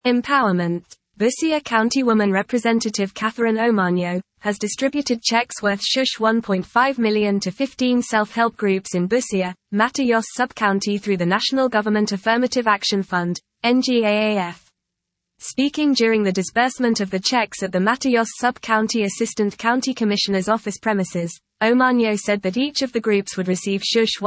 Empowerment. Busia County Woman Representative Catherine Omanyo has distributed checks worth $1.5 million to 15 self-help groups in Busia, Mataos Sub-County through the National Government Affirmative Action Fund, NGAAF. Speaking during the disbursement of the checks at the Mataos Sub-County Assistant County Commissioner's office premises, Omanyo said that each of the groups would receive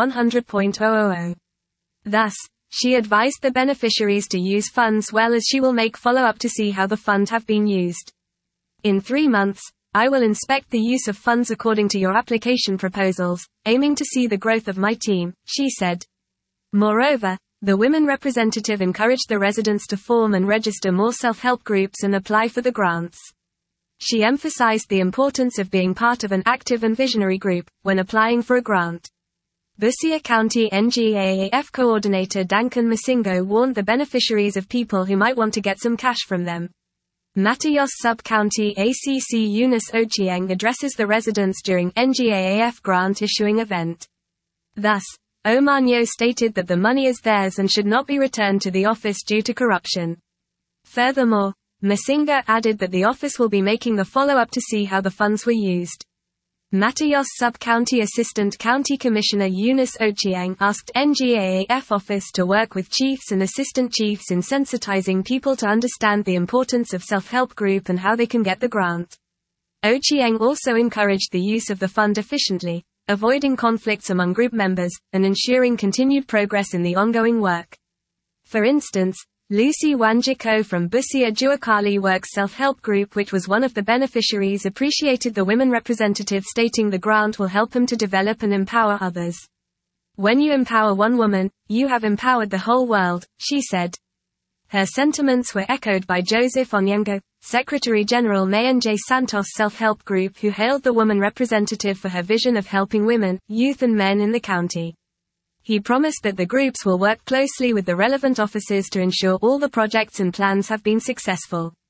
$100,000. Thus, she advised the beneficiaries to use funds well, as she will make follow-up to see how the fund have been used. In 3 months, I will inspect the use of funds according to your application proposals, aiming to see the growth of my team, she said. Moreover, the women representative encouraged the residents to form and register more self-help groups and apply for the grants. She emphasized the importance of being part of an active and visionary group when applying for a grant. Busia County NGAAF Coordinator Duncan Masingo warned the beneficiaries of people who might want to get some cash from them. Mataos Sub-County ACC Eunice Ochieng addresses the residents during NGAAF grant issuing event. Thus, Omanyo stated that the money is theirs and should not be returned to the office due to corruption. Furthermore, Masinga added that the office will be making the follow-up to see how the funds were used. Mataos Sub-County Assistant County Commissioner Eunice Ochieng asked NGAAF office to work with chiefs and assistant chiefs in sensitizing people to understand the importance of self-help group and how they can get the grant. Ochieng also encouraged the use of the fund efficiently, avoiding conflicts among group members, and ensuring continued progress in the ongoing work. For instance, Lucy Wanjiko from Busia Juakali Works Self-Help Group, which was one of the beneficiaries, appreciated the women representative, stating the grant will help them to develop and empower others. When you empower one woman, you have empowered the whole world, she said. Her sentiments were echoed by Joseph Onyengo, Secretary General Mayanje Santos Self-Help Group, who hailed the woman representative for her vision of helping women, youth and men in the county. He promised that the groups will work closely with the relevant offices to ensure all the projects and plans have been successful.